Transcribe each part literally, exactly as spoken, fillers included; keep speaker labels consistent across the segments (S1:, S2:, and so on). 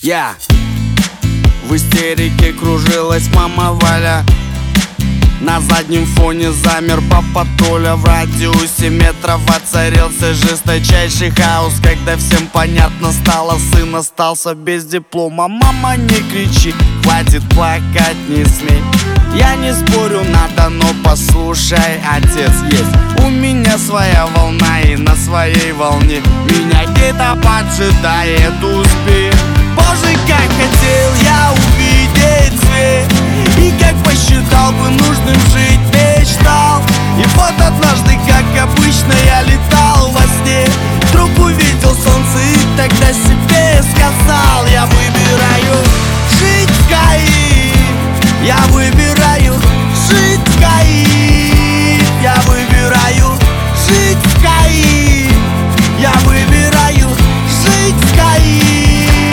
S1: Я в истерике кружилась мама Валя. На заднем фоне замер папа Толя. В радиусе метров воцарился жесточайший хаос, когда всем понятно стало: сын остался без диплома. Мама, не кричи, хватит плакать, не смей. Я не спорю, надо, но послушай, отец есть. У меня своя волна, и на своей волне меня где-то поджидает успех. Боже, как хотел я увидеть свет, и как посчитал бы нужным жить, мечтал. И вот однажды, как обычно, я летал во сне, вдруг увидел солнце и тогда себе сказал: я выбираю жить в Каире, я выбираю жить в Каире, я выбираю жить в Каире, я выбираю жить в Каире.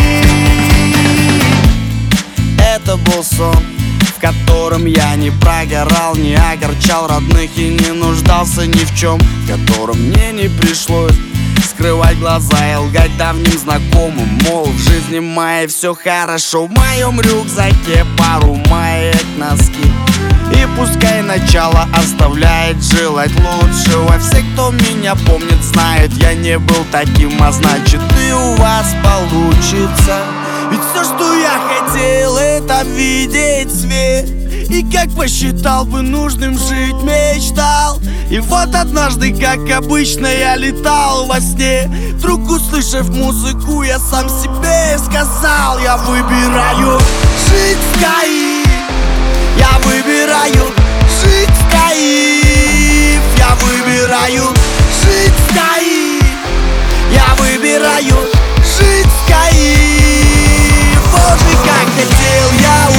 S1: Это был сон, в котором я не прогорал, не огорчал родных и не нуждался ни в чем, в котором мне не пришлось скрывать глаза и лгать давним знакомым, мол, в жизни моей все хорошо. В моем рюкзаке пару маек, носки, и пускай начало оставляет желать лучшего. Все, кто меня помнит, знают, я не был таким, а значит и у вас получится. Ведь все, что я хотел, это видеть свет, и как посчитал бы нужным жить, мечтал. И вот однажды, как обычно, я летал во сне, вдруг услышав музыку, я сам себе сказал: я выбираю жить в Каире, я выбираю жить в Каире, я выбираю жить в Каире, я выбираю жить в Каире. Боже, как хотел я